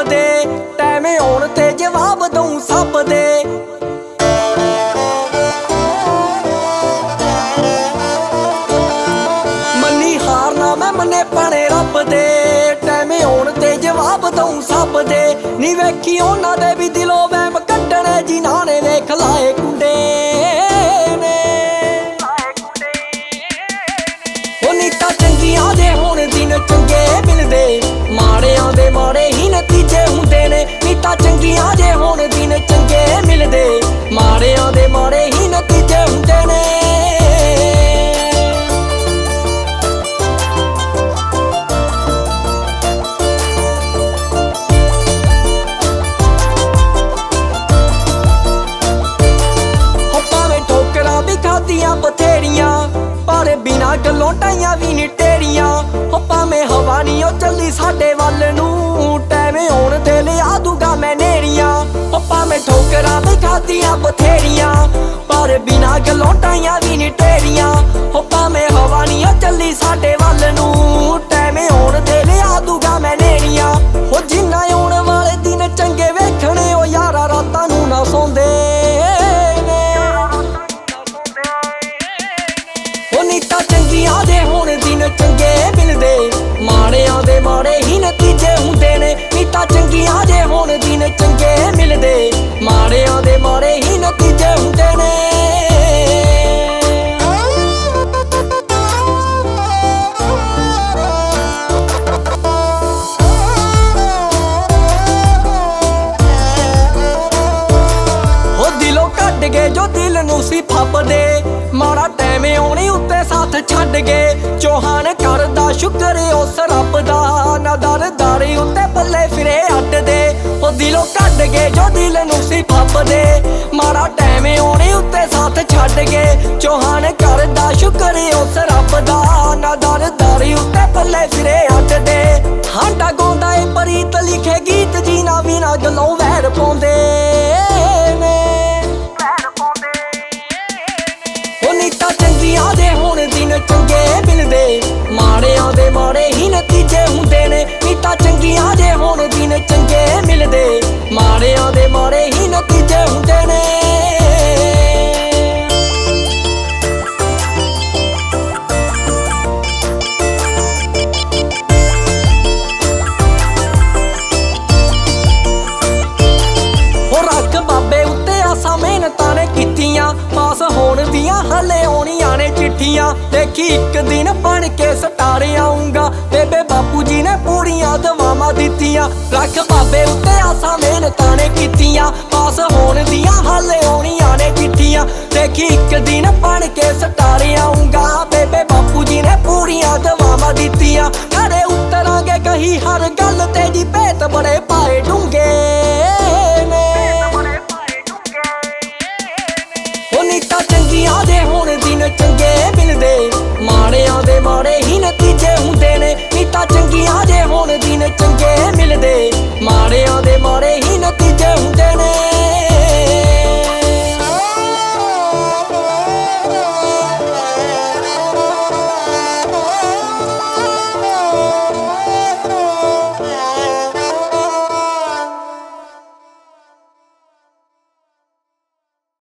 दे time आउण ते जवाब दूं सब दे। मन्नी हार ना मैं मन्ने पाने रब दे टाइम आउण ते जवाब दूं सब दे। नी वेखी उन्हां दे भी दिलों वहम कड्डणे जिन्हां ने वेख लाए कुंडे ने। ओ नीतां चंगियां दे हुण दिन चंगे मिलदे माड़ियां दे माड़े ही नतीजे हुंदे ने। नीतां चंगियां दे हुण दिन चंगे मिलदे माड़ियां दे माड़े ही नतीजे हुंदे ने। खादियां बथेरियां पर बिना गल्लों ढाइयां भी नी टेरियां। हो भावें हवा नी ओ चली साडे वल नूं टाइम आउण ते लिया दूंगा मैं नेरियां। हो भावें ठोकरां भी खादियां बथेरियां पर बिना गल्लों ढाइयां भी नी टेरियां। हो भावें हवा नी ओ चली साडे वल नूं टाइम आउण ते लिया दूंगा मैं नेरियां। हो जिन्ना आउण वाले दिन चंगे वेखणे ओ यारा रातां नूं ना सौंदे। नीतां चंगियां दे हुण दिन चंगे मिलदे माड़ियां दे माड़े ही नतीजे हुंदे ने। नीतां चंगियां दे हुण दिन चंगे मिलदे माड़ियां दे माड़े ही नतीजे हुंदे ने। हो दिलों कड्ड गए जो दिल नूं सी फपदे माड़ा टाइम आउणे उत्ते साथ छड्ड गए। चौहान करदा शुक्र उस रब दा ना दरदारी उत्ते पल्ले फिरे अड्ड दे। ओ दिलों कड्ड गए जो दिल नूं सी फपदे माड़ा टाइम आउणे उत्ते साथ छड्ड गए। चौहान करदा शुक्र उस रब दा ना दरदारी उत्ते पल्ले फिरे अड्ड दे। हांडा गाउंदा ए प्रीत लिखे गीत जीना बिना गल्लों वैर पाउंदे ने। नीतां चंगियां दे हुण दिन चंगे मिलदे माड़ियां दे माड़े ही नतीजे हुंदे ने। नीतां चंगियां दे हुण दिन चंगे मिलदे माड़ियां दे माड़े ही नतीजे हुंदे ने। हो रख बाबे उत्ते आसां मेहनतां ने कीतियां पास होण दियां हले आउणियां ने चिट्ठियां। देखी एक दिन बन के सटारे आऊंगा बेबे बापू जी ने पूरियां दवावां दित्तियां। रख बाबे उत्ते आसां मेहनतां ने कीतियां पास होण दियां हले आउणियां ने चिट्ठियां। देखी एक दिन बन के सटारे आऊंगा बेबे बापू जी ने पूरियां दवावां दित्तियां। खरे उतरांगे कही हर गल ते जी भेत बड़े पाए डूंगे।